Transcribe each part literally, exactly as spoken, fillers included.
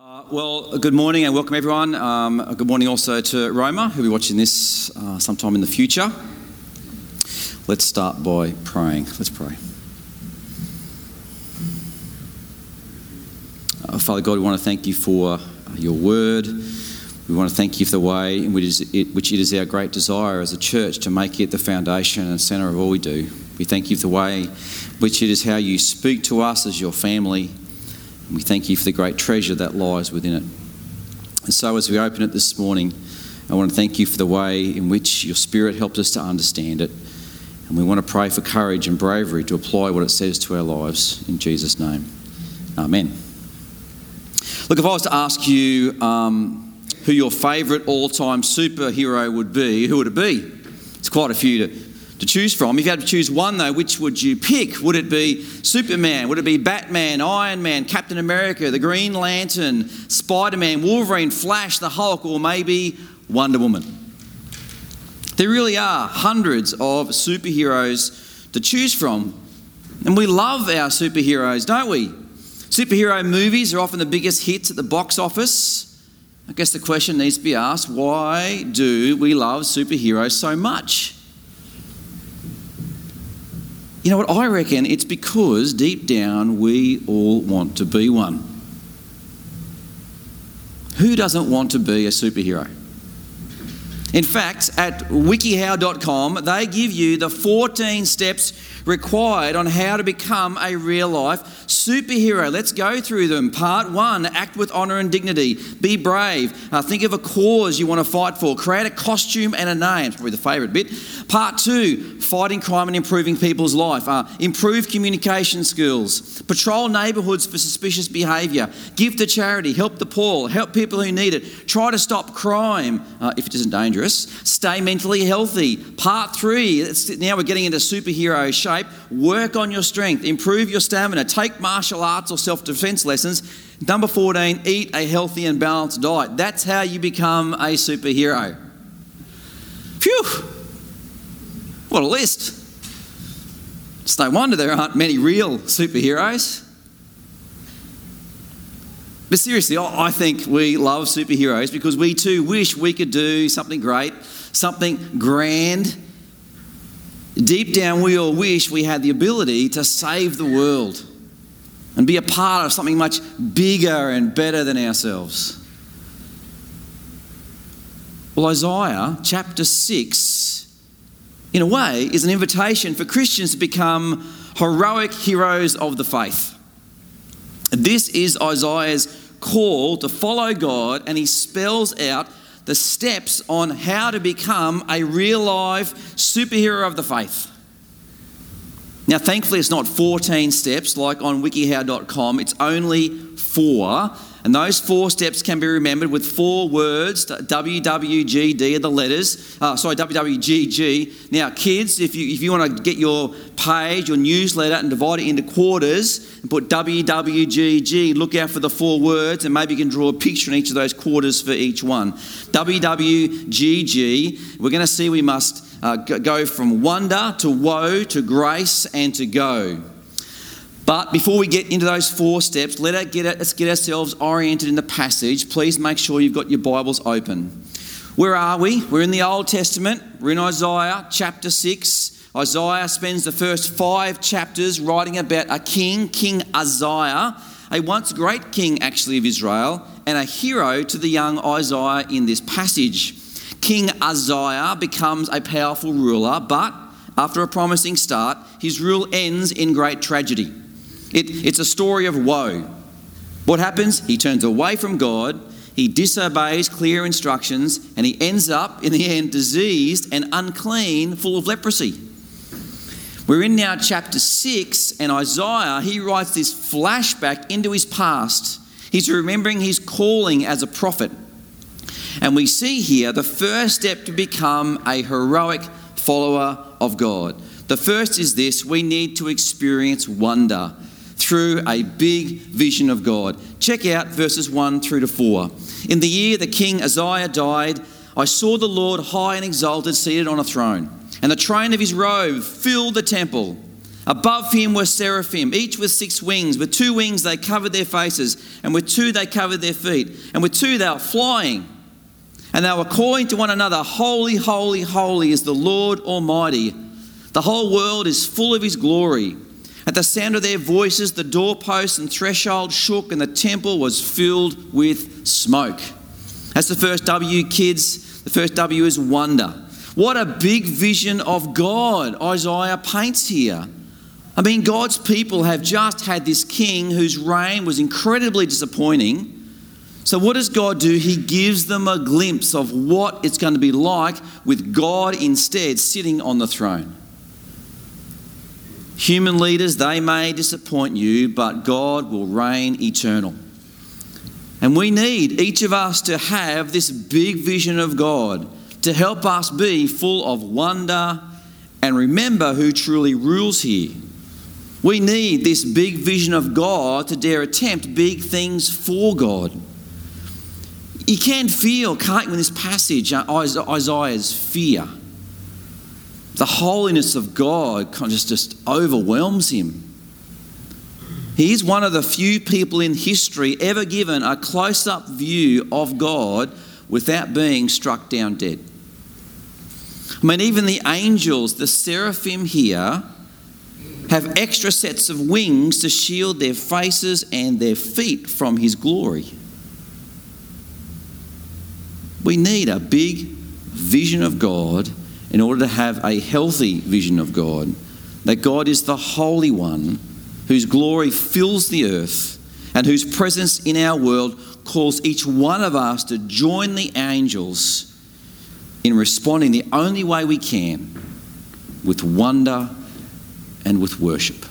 Uh, well, good morning and welcome everyone. Um, good morning also to Roma, who'll be watching this uh, sometime in the future. Let's start by praying. Let's pray. Uh, Father God, we want to thank you for your word. We want to thank you for the way in which it, which it is our great desire as a church to make it the foundation and centre of all we do. We thank you for the way which it is how you speak to us as your family. We thank you for the great treasure that lies within it. And so as we open it this morning, I want to thank you for the way in which your Spirit helps us to understand it. And we want to pray for courage and bravery to apply what it says to our lives. In Jesus' name, amen. Look, if I was to ask you um, who your favourite all-time superhero would be, who would it be? It's quite a few to to choose from. If you had to choose one though, which would you pick? Would it be Superman? Would it be Batman, Iron Man, Captain America, the Green Lantern, Spider-Man, Wolverine, Flash, the Hulk, or maybe Wonder Woman? There really are hundreds of superheroes to choose from. And we love our superheroes, don't we? Superhero movies are often the biggest hits at the box office. I guess the question needs to be asked, why do we love superheroes so much? You know what, I reckon it's because deep down we all want to be one. Who doesn't want to be a superhero? In fact, at wikihow dot com, they give you the fourteen steps required on how to become a real-life superhero. Let's go through them. Part one, act with honour and dignity. Be brave. Uh, think of a cause you want to fight for. Create a costume and a name. It's probably the favourite bit. Part two, fighting crime and improving people's life. Uh, improve communication skills. Patrol neighbourhoods for suspicious behaviour. Give to charity. Help the poor. Help people who need it. Try to stop crime uh, if it isn't dangerous. Stay mentally healthy. Part three, it's, now we're getting into superhero shape. Work on your strength. Improve your stamina. Take martial arts or self-defense lessons. Number fourteen, eat a healthy and balanced diet. That's how you become a superhero. Phew! What a list. It's no wonder there aren't many real superheroes. But seriously, I think we love superheroes because we too wish we could do something great, something grand. Deep down, we all wish we had the ability to save the world and be a part of something much bigger and better than ourselves. Well, Isaiah chapter six, in a way, is an invitation for Christians to become heroic heroes of the faith. This is Isaiah's call to follow God, and he spells out the steps on how to become a real-life superhero of the faith. Now, thankfully, it's not fourteen steps like on wikihow dot com. It's only four. And those four steps can be remembered with four words. W W G D are the letters. Uh, sorry, W W G G. Now, kids, if you if you want to get your page, your newsletter, and divide it into quarters and put W W G G, look out for the four words, and maybe you can draw a picture in each of those quarters for each one. W W G G, we're going to see we must uh, go from wonder to woe to grace and to go. But before we get into those four steps, let us get, let's get ourselves oriented in the passage. Please make sure you've got your Bibles open. Where are we? We're in the Old Testament. We're in Isaiah chapter six. Isaiah spends the first five chapters writing about a king, King Uzziah, a once great king actually of Israel, and a hero to the young Isaiah in this passage. King Uzziah becomes a powerful ruler, but after a promising start, his rule ends in great tragedy. It, it's a story of woe. What happens? He turns away from God, he disobeys clear instructions, and he ends up, in the end, diseased and unclean, full of leprosy. We're in now chapter six, and Isaiah, he writes this flashback into his past. He's remembering his calling as a prophet. And we see here the first step to become a heroic follower of God. The first is this: we need to experience wonder through a big vision of God. Check out verses one through to four. In the year that King Uzziah died, I saw the Lord high and exalted, seated on a throne, and the train of his robe filled the temple. Above him were seraphim, each with six wings. With two wings they covered their faces, and with two they covered their feet, and with two they were flying. And they were calling to one another, Holy, holy, holy is the Lord Almighty. The whole world is full of his glory. At the sound of their voices, the doorposts and threshold shook, and the temple was filled with smoke. That's the first W, kids. The first W is wonder. What a big vision of God Isaiah paints here. I mean, God's people have just had this king whose reign was incredibly disappointing. So what does God do? He gives them a glimpse of what it's going to be like with God instead sitting on the throne. Human leaders, they may disappoint you, but God will reign eternal. And we need each of us to have this big vision of God to help us be full of wonder and remember who truly rules here. We need this big vision of God to dare attempt big things for God. You can feel, can't you, in this passage, Isaiah's fear. The holiness of God kind of just, just overwhelms him. He is one of the few people in history ever given a close-up view of God without being struck down dead. I mean, even the angels, the seraphim here, have extra sets of wings to shield their faces and their feet from his glory. We need a big vision of God in order to have a healthy vision of God, that God is the Holy One whose glory fills the earth and whose presence in our world calls each one of us to join the angels in responding the only way we can, with wonder and with worship.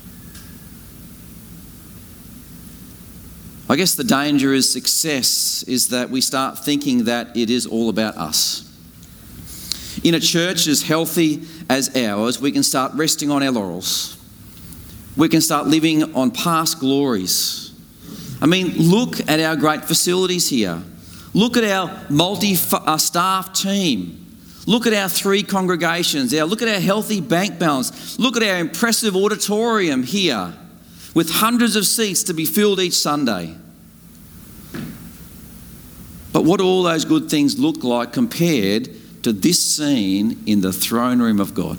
I guess the danger is success is that we start thinking that it is all about us. In a church as healthy as ours, we can start resting on our laurels. We can start living on past glories. I mean, look at our great facilities here. Look at our multi-staff team. Look at our three congregations. Look at our healthy bank balance. Look at our impressive auditorium here with hundreds of seats to be filled each Sunday. But what do all those good things look like compared to this scene in the throne room of God?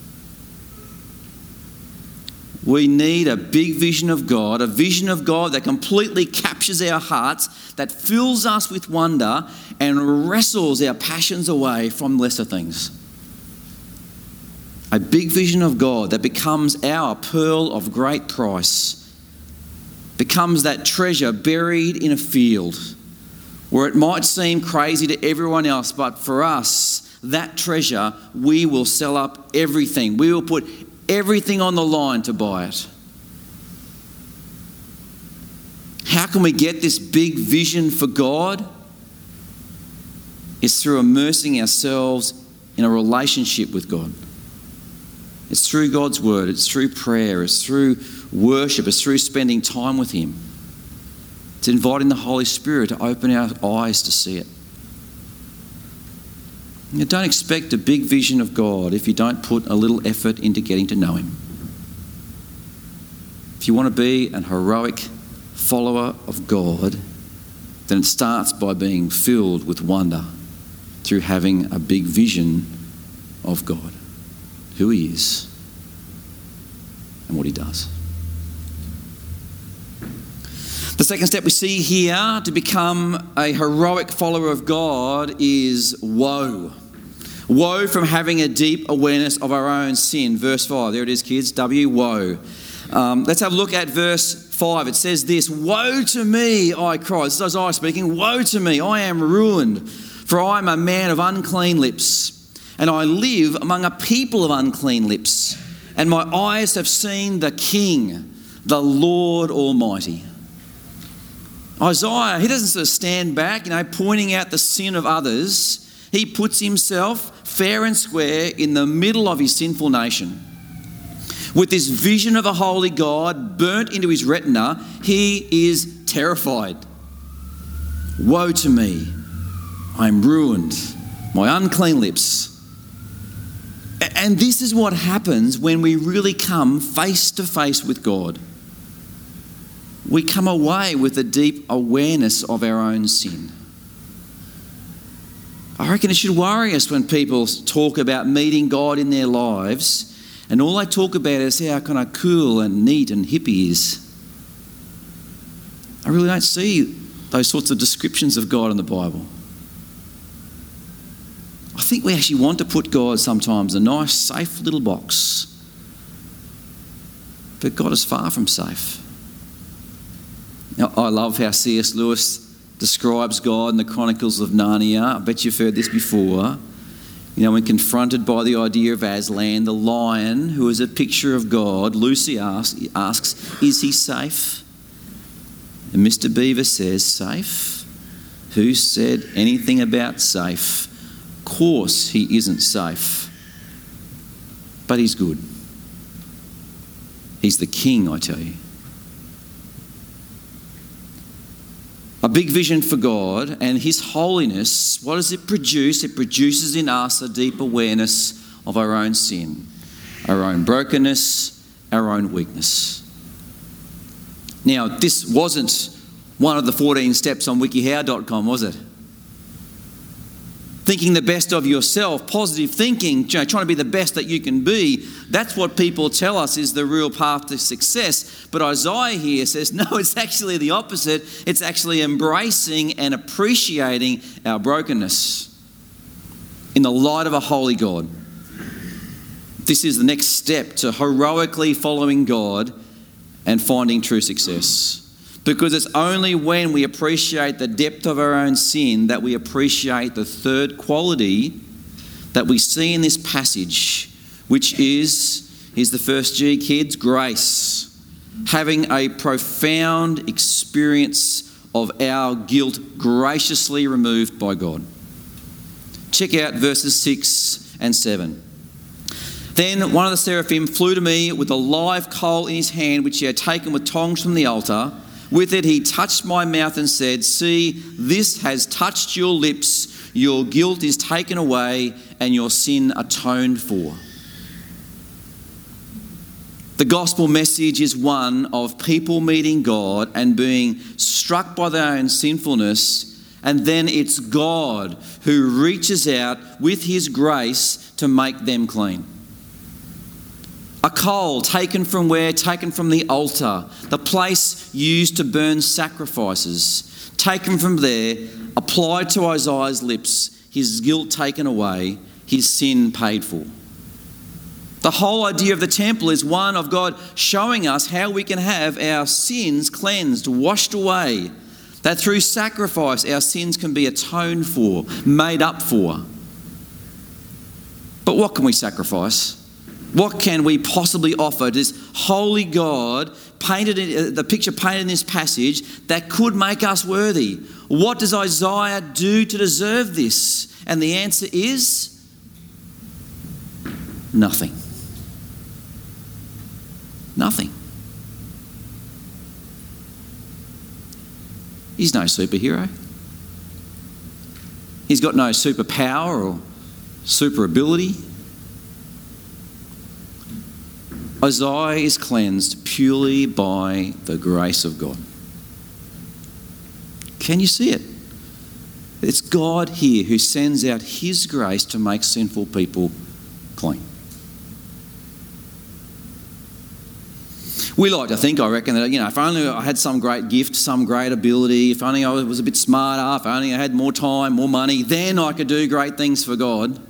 We need a big vision of God, a vision of God that completely captures our hearts, that fills us with wonder and wrestles our passions away from lesser things. A big vision of God that becomes our pearl of great price, becomes that treasure buried in a field where it might seem crazy to everyone else, but for us, that treasure, we will sell up everything. We will put everything on the line to buy it. How can we get this big vision for God? It's through immersing ourselves in a relationship with God. It's through God's word, it's through prayer, it's through worship, it's through spending time with him. It's inviting the Holy Spirit to open our eyes to see it. You don't expect a big vision of God if you don't put a little effort into getting to know him. If you want to be an heroic follower of God, then it starts by being filled with wonder through having a big vision of God, who he is and what he does. The second step we see here to become a heroic follower of God is woe. Woe from having a deep awareness of our own sin. Verse five, there it is, kids, W, woe. Um, let's have a look at verse five. It says this, woe to me, I cry. This is Isaiah speaking. Woe to me, I am ruined, for I am a man of unclean lips, and I live among a people of unclean lips, and my eyes have seen the King, the Lord Almighty. Isaiah, he doesn't sort of stand back, you know, pointing out the sin of others. He puts himself fair and square in the middle of his sinful nation. With this vision of a holy God burnt into his retina, he is terrified. Woe to me, I am ruined, my unclean lips. And this is what happens when we really come face to face with God. We come away with a deep awareness of our own sin. I reckon it should worry us when people talk about meeting God in their lives and all they talk about is how kind of cool and neat and hippie he is. I really don't see those sorts of descriptions of God in the Bible. I think we actually want to put God sometimes in a nice, safe little box. But God is far from safe. Now, I love how C S Lewis describes God in the Chronicles of Narnia. I bet you've heard this before. You know, when confronted by the idea of Aslan, the lion, who is a picture of God, Lucy asks, asks is he safe? And Mister Beaver says, safe? Who said anything about safe? Of course he isn't safe. But he's good. He's the king, I tell you. A big vision for God and his holiness, what does it produce? It produces in us a deep awareness of our own sin, our own brokenness, our own weakness. Now, this wasn't one of the fourteen steps on wikihow dot com, was it? Thinking the best of yourself, positive thinking, you know, trying to be the best that you can be, that's what people tell us is the real path to success. But Isaiah here says, no, it's actually the opposite. It's actually embracing and appreciating our brokenness in the light of a holy God. This is the next step to heroically following God and finding true success. Because it's only when we appreciate the depth of our own sin that we appreciate the third quality that we see in this passage, which is, here's the first G, kids, grace. Having a profound experience of our guilt graciously removed by God. Check out verses six and seven. Then one of the seraphim flew to me with a live coal in his hand, which he had taken with tongs from the altar. With it he touched my mouth and said, see, this has touched your lips. Your guilt is taken away and your sin atoned for. The gospel message is one of people meeting God and being struck by their own sinfulness, and then it's God who reaches out with his grace to make them clean. A coal taken from where? Taken from the altar, the place used to burn sacrifices. Taken from there, applied to Isaiah's lips, his guilt taken away, his sin paid for. The whole idea of the temple is one of God showing us how we can have our sins cleansed, washed away. That through sacrifice our sins can be atoned for, made up for. But what can we sacrifice? What can we possibly offer to this holy God, painted in, the picture painted in this passage, that could make us worthy? What does Isaiah do to deserve this? And the answer is nothing. Nothing. He's no superhero. He's got no superpower or super ability. Isaiah is cleansed purely by the grace of God. Can you see it? It's God here who sends out his grace to make sinful people clean. We like to think, I reckon, that, you know, if only I had some great gift, some great ability, if only I was a bit smarter, if only I had more time, more money, then I could do great things for God.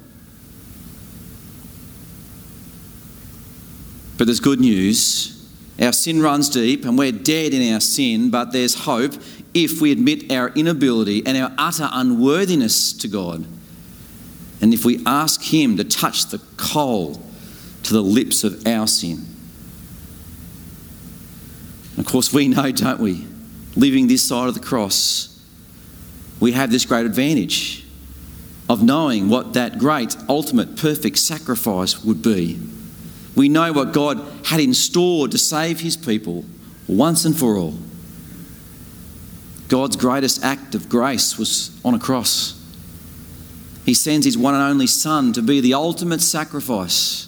But there's good news. Our sin runs deep and we're dead in our sin, but there's hope if we admit our inability and our utter unworthiness to God. And if we ask him to touch the coal to the lips of our sin. And of course we know, don't we, living this side of the cross, we have this great advantage of knowing what that great, ultimate, perfect sacrifice would be. We know what God had in store to save his people once and for all. God's greatest act of grace was on a cross. He sends his one and only Son to be the ultimate sacrifice.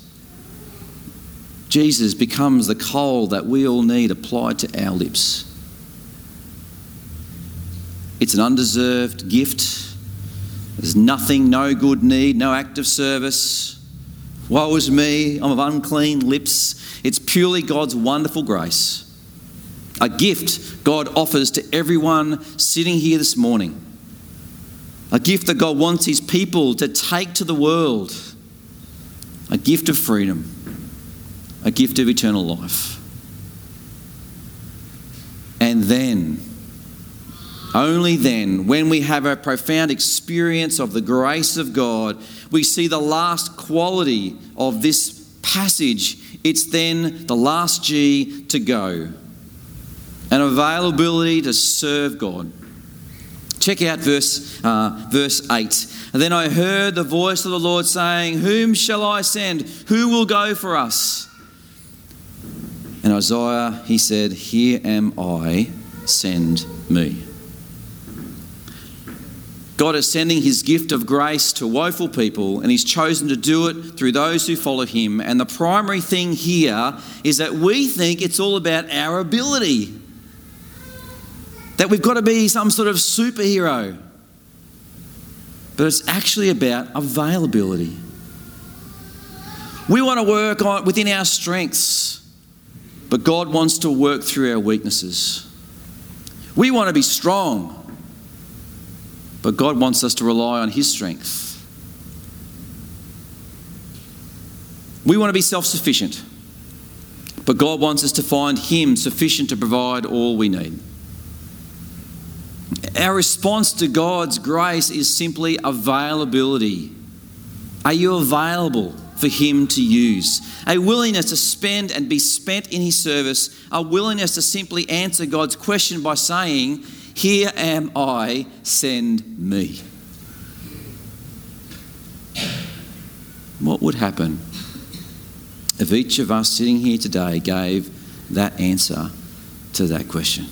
Jesus becomes the coal that we all need applied to our lips. It's an undeserved gift. There's nothing, no good need, no act of service. Woe is me, I'm of unclean lips. It's purely God's wonderful grace. A gift God offers to everyone sitting here this morning. A gift that God wants his people to take to the world. A gift of freedom. A gift of eternal life. And then, only then, when we have a profound experience of the grace of God, we see the last quality of this passage. It's then the last G, to go. An availability to serve God. Check out verse, uh, verse eight. And then I heard the voice of the Lord saying, "Whom shall I send? Who will go for us?" And Isaiah, he said, "Here am I, send me." God is sending his gift of grace to woeful people, and he's chosen to do it through those who follow him. And the primary thing here is that we think it's all about our ability. That we've got to be some sort of superhero. But it's actually about availability. We want to work on within our strengths, but God wants to work through our weaknesses. We want to be strong, but God wants us to rely on his strength. We want to be self-sufficient, but God wants us to find him sufficient to provide all we need. Our response to God's grace is simply availability. Are you available for him to use? A willingness to spend and be spent in his service. A willingness to simply answer God's question by saying, "Here am I, send me." What would happen if each of us sitting here today gave that answer to that question?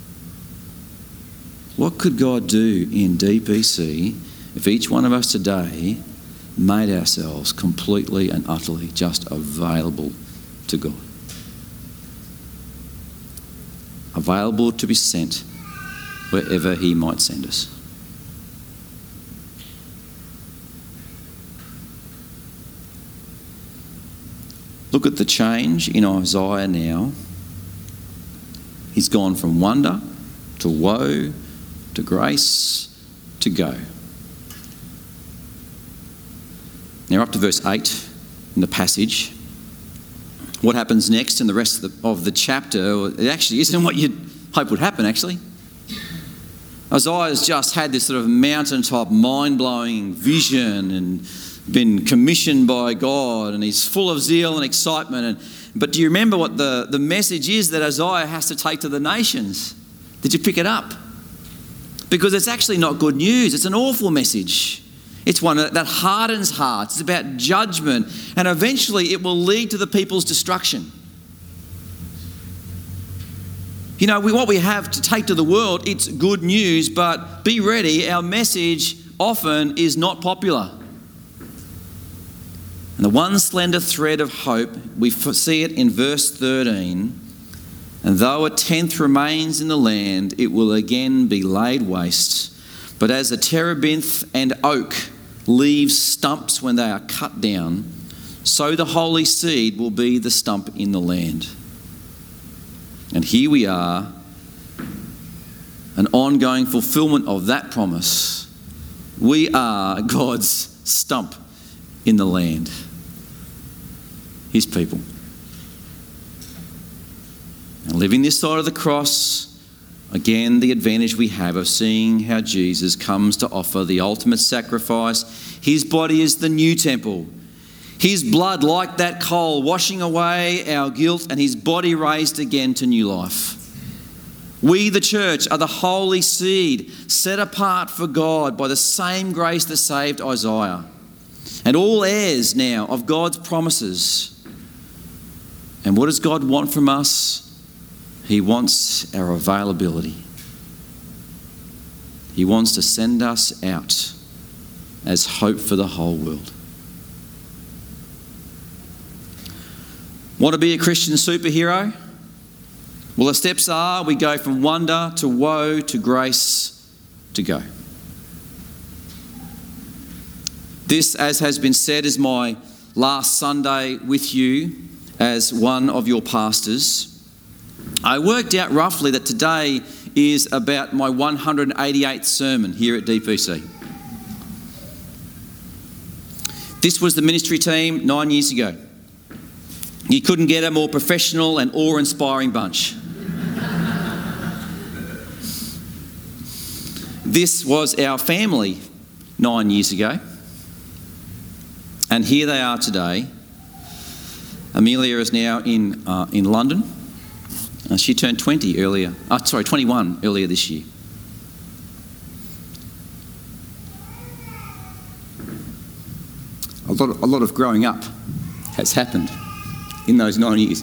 What could God do in D P C if each one of us today made ourselves completely and utterly just available to God? Available to be sent wherever he might send us. Look at the change in Isaiah now. He's gone from wonder to woe to grace to go. Now up to verse eight in the passage. What happens next in the rest of the, of the chapter, it actually isn't what you'd hope would happen actually. Isaiah's just had this sort of mountaintop, mind-blowing vision and been commissioned by God, and he's full of zeal and excitement. And, but do you remember what the, the message is that Isaiah has to take to the nations? Did you pick it up? Because it's actually not good news. It's an awful message. It's one that hardens hearts. It's about judgment, and eventually it will lead to the people's destruction. You know, we, what we have to take to the world, it's good news, but be ready, our message often is not popular. And the one slender thread of hope, we see it in verse thirteen. And though a tenth remains in the land, it will again be laid waste. But as a terebinth and oak leaves stumps when they are cut down, so the holy seed will be the stump in the land. And here we are, an ongoing fulfillment of that promise. We are God's stump in the land, his people. And living this side of the cross, again, the advantage we have of seeing how Jesus comes to offer the ultimate sacrifice. His body is the new temple. His blood, like that coal, washing away our guilt, and his body raised again to new life. We, the church, are the holy seed set apart for God by the same grace that saved Isaiah, and all heirs now of God's promises. And what does God want from us? He wants our availability. He wants to send us out as hope for the whole world. Want to be a Christian superhero? Well, the steps are we go from wonder to woe to grace to go. This, as has been said, is my last Sunday with you as one of your pastors. I worked out roughly that today is about my one hundred eighty-eighth sermon here at D P C. This was the ministry team nine years ago. You couldn't get a more professional and awe-inspiring bunch. This was our family nine years ago. And here they are today. Amelia is now in uh, in London. Uh, she turned twenty earlier. Oh, sorry, twenty-one earlier this year. A lot, of, a lot of growing up has happened in those nine years.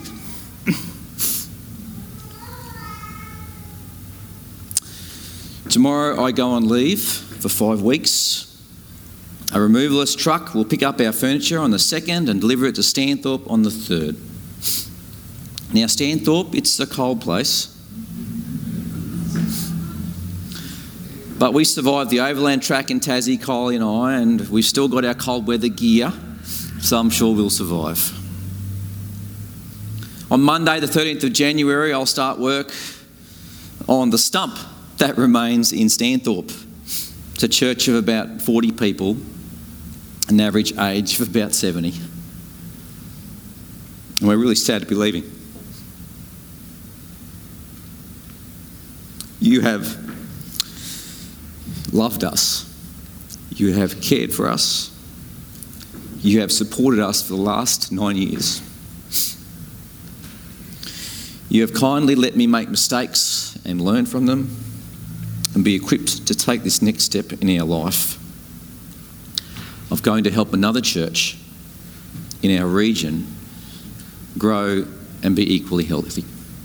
Tomorrow I go on leave for five weeks. A removalist truck will pick up our furniture on the second and deliver it to Stanthorpe on the third. Now Stanthorpe, it's a cold place. But we survived the overland track in Tassie, Kylie and I, and we've still got our cold weather gear, so I'm sure we'll survive. On Monday, the thirteenth of January, I'll start work on the stump that remains in Stanthorpe. It's a church of about forty people, an average age of about seventy. And we're really sad to be leaving. You have loved us. You have cared for us. You have supported us for the last nine years. You have kindly let me make mistakes and learn from them and be equipped to take this next step in our life of going to help another church in our region grow and be equally healthy.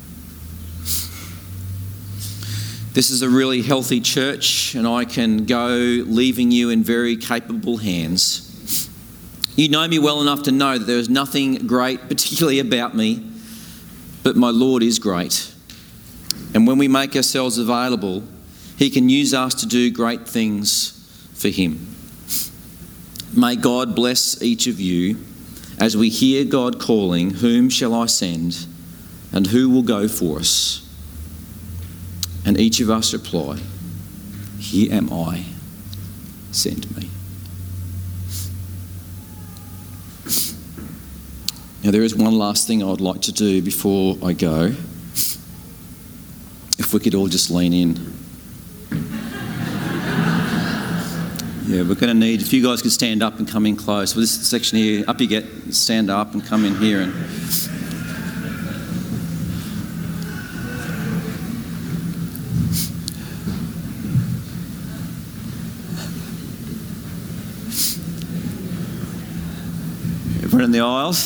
This is a really healthy church, and I can go leaving you in very capable hands. You know me well enough to know that there is nothing great particularly about me, but my Lord is great. And when we make ourselves available, He can use us to do great things for Him. May God bless each of you as we hear God calling, "Whom shall I send, and who will go for us?" And each of us reply, "Here am I, send me." Now there is one last thing I would like to do before I go. If we could all just lean in. Yeah, we're going to need, if you guys could stand up and come in close. Well, this section here, up you get, stand up and come in here. And everyone in the aisles.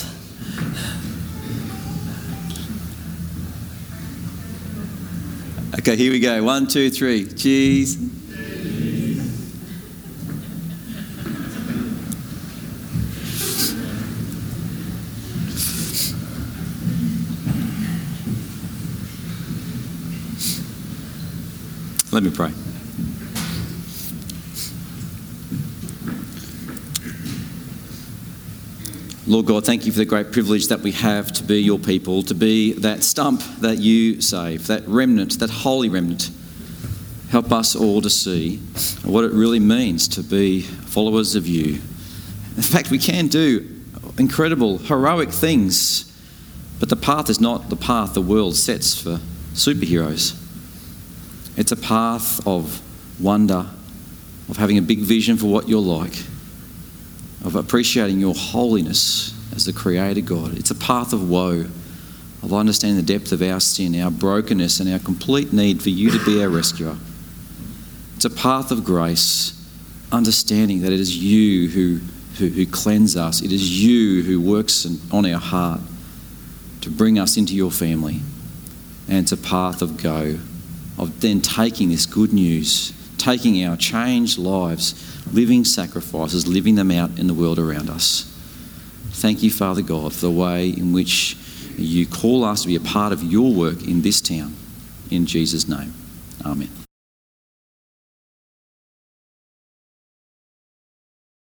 Okay, here we go. One, two, three. Cheese. Let me pray. Lord God, thank you for the great privilege that we have to be your people, to be that stump that you save, that remnant, that holy remnant. Help us all to see what it really means to be followers of you. In fact, we can do incredible, heroic things, but the path is not the path the world sets for superheroes. It's a path of wonder, of having a big vision for what you're like, of appreciating your holiness as the Creator God. It's a path of woe, of understanding the depth of our sin, our brokenness, and our complete need for you to be our rescuer. It's a path of grace, understanding that it is you who, who, who cleanse us. It is you who works in, on our heart to bring us into your family. And it's a path of go, of then taking this good news taking our changed lives, living sacrifices, living them out in the world around us. Thank you, Father God, for the way in which you call us to be a part of your work in this town. In Jesus' name, amen.